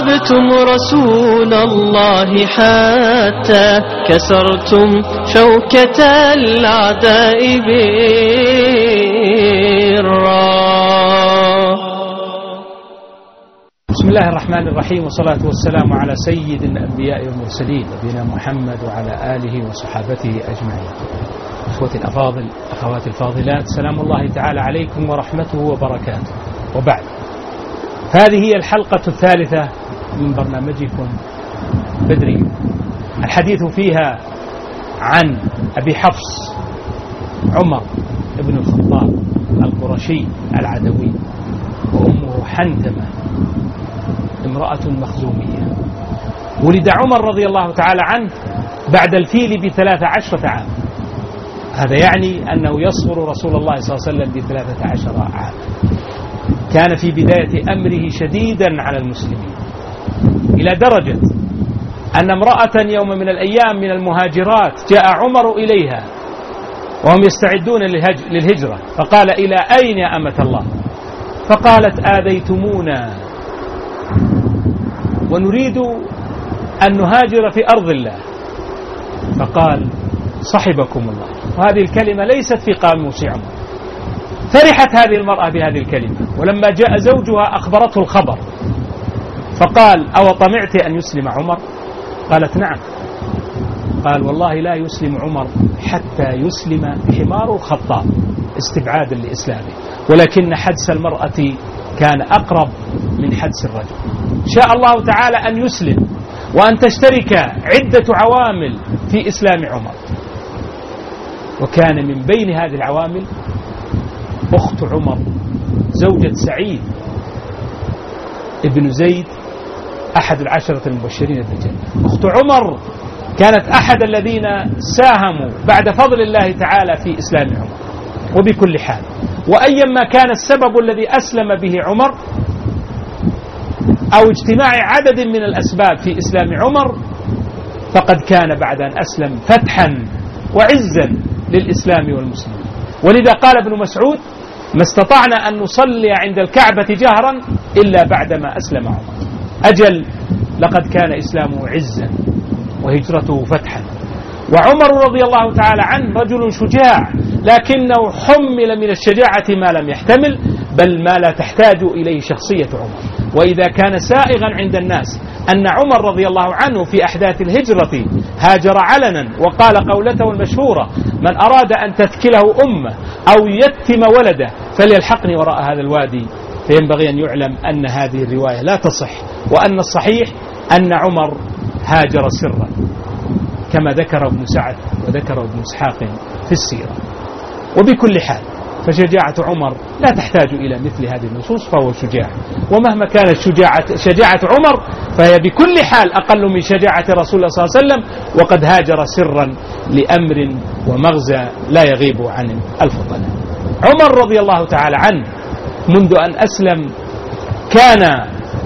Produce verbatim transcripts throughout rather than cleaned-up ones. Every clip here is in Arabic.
حاربتم رسول الله حتى كسرتم شوكة الأعداء برا. بسم الله الرحمن الرحيم، والصلاة والسلام على سيد الأنبياء والمرسلين نبينا محمد وعلى آله وصحابته أجمعين. إخوتي الأفاضل، أخواتي الفاضلات، سلام الله تعالى عليكم ورحمته وبركاته. وبعد، هذه هي الحلقة الثالثة من برنامجكم بدري، الحديث فيها عن أبي حفص عمر بن الخطاب القرشي العدوي، وأمه حنتمة امرأة مخزومية. ولد عمر رضي الله تعالى عنه بعد الفيل بثلاث عشرة عام، هذا يعني أنه يصغر رسول الله صلى الله عليه وسلم بثلاثة عشر عام. كان في بداية أمره شديدا على المسلمين، إلى درجة أن امرأة يوم من الأيام من المهاجرات جاء عمر إليها وهم يستعدون للهجرة، فقال: إلى أين يا أمة الله؟ فقالت: آذيتمونا ونريد أن نهاجر في أرض الله. فقال: صحبكم الله. وهذه الكلمة ليست في قاموس عمر. فرحت هذه المرأة بهذه الكلمة، ولما جاء زوجها أخبرته الخبر، فقال: أو طمعت أن يسلم عمر؟ قالت: نعم. قال: والله لا يسلم عمر حتى يسلم حمار الخطاب، استبعادا لإسلامه، ولكن حدس المرأة كان أقرب من حدس الرجل. شاء الله تعالى أن يسلم وأن تشترك عدة عوامل في إسلام عمر، وكان من بين هذه العوامل أخت عمر زوجة سعيد ابن زيد أحد العشرة المبشرين بالجنة. أخت عمر كانت أحد الذين ساهموا بعد فضل الله تعالى في إسلام عمر. وبكل حال، وأيما كان السبب الذي أسلم به عمر أو اجتماع عدد من الأسباب في إسلام عمر، فقد كان بعد أن أسلم فتحا وعزا للإسلام والمسلمين. ولذا قال ابن مسعود: ما استطعنا أن نصلي عند الكعبة جهرا إلا بعدما أسلم عمر. أجل، لقد كان إسلامه عزا وهجرته فتحا. وعمر رضي الله تعالى عنه رجل شجاع، لكنه حمل من الشجاعة ما لم يحتمل، بل ما لا تحتاج إليه شخصية عمر. وإذا كان سائغا عند الناس أن عمر رضي الله عنه في أحداث الهجرة هاجر علنا وقال قولته المشهورة: من أراد أن تثكله أمه أو يتم ولده فليلحقني وراء هذا الوادي، فينبغي أن يعلم أن هذه الرواية لا تصح، وأن الصحيح أن عمر هاجر سرا، كما ذكر ابن سعد وذكر ابن إسحاق في السيرة. وبكل حال، فشجاعة عمر لا تحتاج إلى مثل هذه النصوص، فهو شجاع. ومهما كانت شجاعة, شجاعة عمر فهي بكل حال أقل من شجاعة رسول الله صلى الله عليه وسلم، وقد هاجر سرا لأمر ومغزى لا يغيب عن الفضلاء. عمر رضي الله تعالى عنه منذ أن أسلم كان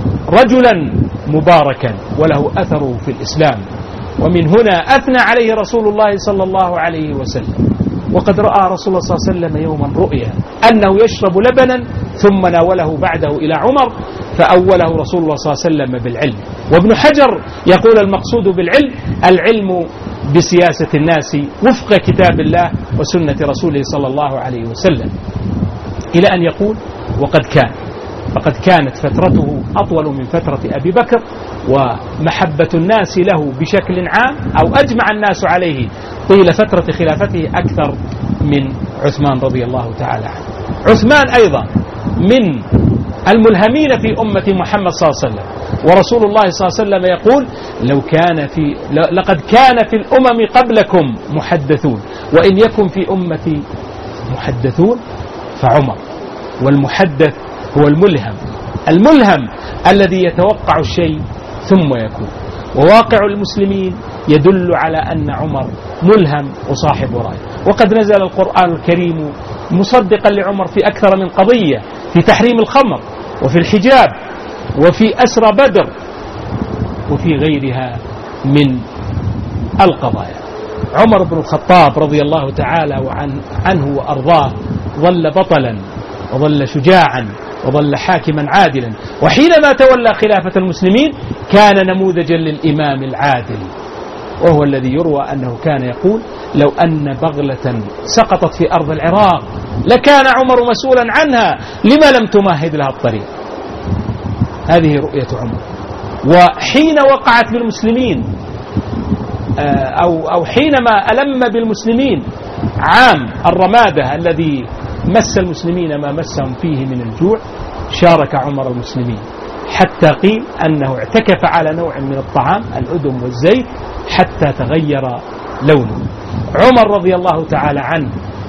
رجلا مباركا وله أثره في الإسلام، ومن هنا أثنى عليه رسول الله صلى الله عليه وسلم. وقد رأى رسول الله صلى الله عليه وسلم يوما رؤيا أنه يشرب لبنا، ثم ناوله بعده إلى عمر، فأوله رسول الله صلى الله عليه وسلم بالعلم. وابن حجر يقول: المقصود بالعلم العلم بسياسة الناس وفق كتاب الله وسنة رسوله صلى الله عليه وسلم، إلى أن يقول: وقد كان فقد كانت فترته أطول من فترة أبي بكر، ومحبة الناس له بشكل عام أو أجمع الناس عليه طيل فترة خلافته أكثر من عثمان رضي الله تعالى عنه. عثمان أيضا من الملهمين في أمة محمد صلى الله عليه وسلم، ورسول الله صلى الله عليه وسلم يقول: لو كان في لقد كان في الأمم قبلكم محدثون، وإن يكن في أمتي محدثون فعمر. والمحدث هو الملهم، الملهم الذي يتوقع الشيء ثم يكون. وواقع المسلمين يدل على أن عمر ملهم وصاحب رأي. وقد نزل القرآن الكريم مصدقا لعمر في أكثر من قضية، في تحريم الخمر وفي الحجاب وفي أسرى بدر وفي غيرها من القضايا. عمر بن الخطاب رضي الله تعالى عنه وأرضاه ظل بطلا وظل شجاعا وظل حاكما عادلا، وحينما تولى خلافة المسلمين كان نموذجا للإمام العادل، وهو الذي يروى أنه كان يقول: لو أن بغلة سقطت في أرض العراق لكان عمر مسؤولا عنها، لما لم تمهد لها الطريق. هذه رؤية عمر. وحين وقعت بالمسلمين أو أو حينما ألم بالمسلمين عام الرمادة الذي مس المسلمين ما مسهم فيه من الجوع، شارك عمر المسلمين، حتى قيل أنه اعتكف على نوع من الطعام الأدم والزيت حتى تغير لونه. عمر رضي الله تعالى عنه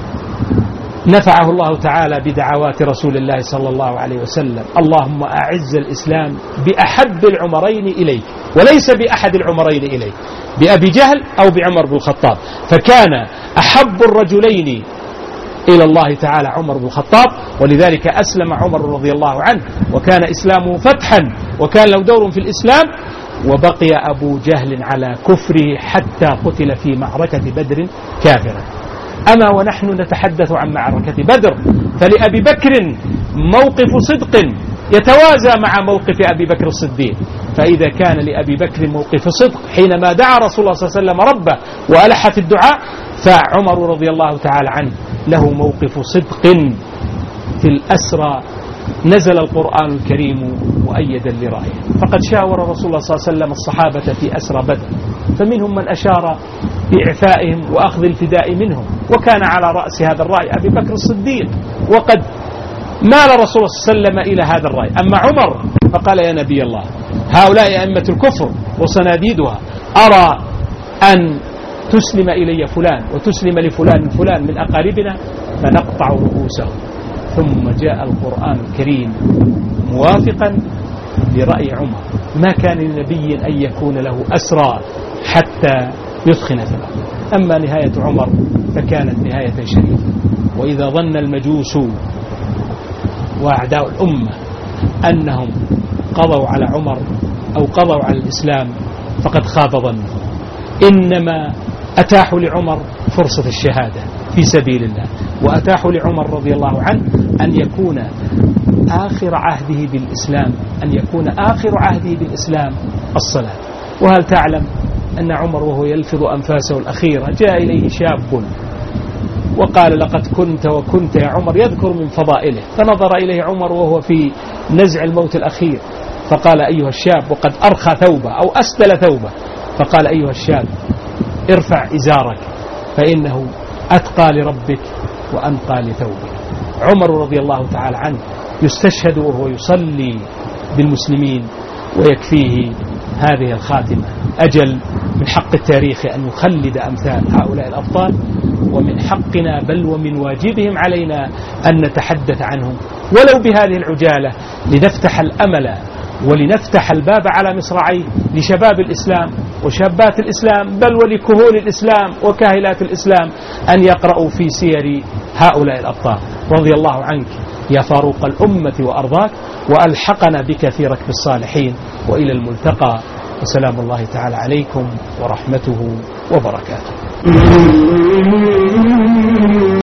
نفعه الله تعالى بدعوات رسول الله صلى الله عليه وسلم: اللهم أعز الإسلام بأحب العمرين إليك، وليس بأحد العمرين إليك، بأبي جهل أو بعمر بن الخطاب. فكان أحب الرجلين إلى الله تعالى عمر بن الخطاب، ولذلك أسلم عمر رضي الله عنه، وكان إسلامه فتحا، وكان له دور في الإسلام. وبقي أبو جهل على كفره حتى قتل في معركة بدر كافرا. أما ونحن نتحدث عن معركة بدر، فلأبي بكر موقف صدق يتوازى مع موقف أبي بكر الصديق. فإذا كان لأبي بكر موقف صدق حينما دعا رسول الله صلى الله عليه وسلم ربه وألح في الدعاء، فعمر رضي الله تعالى عنه له موقف صدق في الأسرى. نزل القرآن الكريم مؤيدا لرأيه، فقد شاور رسول الله صلى الله عليه وسلم الصحابة في أسرى بدر، فمنهم من أشار بإعفائهم وأخذ الفداء منهم، وكان على رأس هذا الرأي أبي بكر الصديق، وقد مال رسول الله صلى الله عليه وسلم إلى هذا الرأي. أما عمر فقال: يا نبي الله، هؤلاء أئمة الكفر وصناديدها، أرى أن تسلم إلي فلان وتسلم لفلان فلان من أقاربنا فنقطع رؤوسهم. ثم جاء القرآن الكريم موافقا لرأي عمر. ما كان لنبي أن يكون له أسرى حتى يثخن في الأرض. أما نهاية عمر فكانت نهاية شريفة. وإذا ظن المجوس وأعداء الأمة أنهم قضوا على عمر أو قضوا على الإسلام فقد خاب ظنهم. إنما أتاحوا لعمر فرصة الشهادة في سبيل الله، وأتاحوا لعمر رضي الله عنه أن يكون آخر عهده بالإسلام أن يكون آخر عهده بالإسلام الصلاة. وهل تعلم أن عمر وهو يلفظ أنفاسه الأخيرة جاء إليه شاب وقال: لقد كنت وكنت يا عمر، يذكر من فضائله. فنظر إليه عمر وهو في نزع الموت الأخير فقال: أيها الشاب، وقد أرخى ثوبه أو أسدل ثوبه، فقال: أيها الشاب، ارفع إزارك فإنه أتقى لربك وأنقى لثوبك. عمر رضي الله تعالى عنه يستشهد وهو يصلي بالمسلمين ويكفيه هذه الخاتمة. أجل من حق التاريخ أن يخلد أمثال هؤلاء الأبطال، ومن حقنا بل ومن واجبهم علينا أن نتحدث عنهم ولو بهذه العجالة، لنفتح الأمل ولنفتح الباب على مصراعيه لشباب الإسلام وشابات الإسلام، بل ولكهول الإسلام وكاهلات الإسلام، أن يقرأوا في سير هؤلاء الأبطال. رضي الله عنك يا فاروق الأمة وأرضاك، وألحقنا بك في ركب الصالحين، وإلى الملتقى، وسلام الله تعالى عليكم ورحمته وبركاته.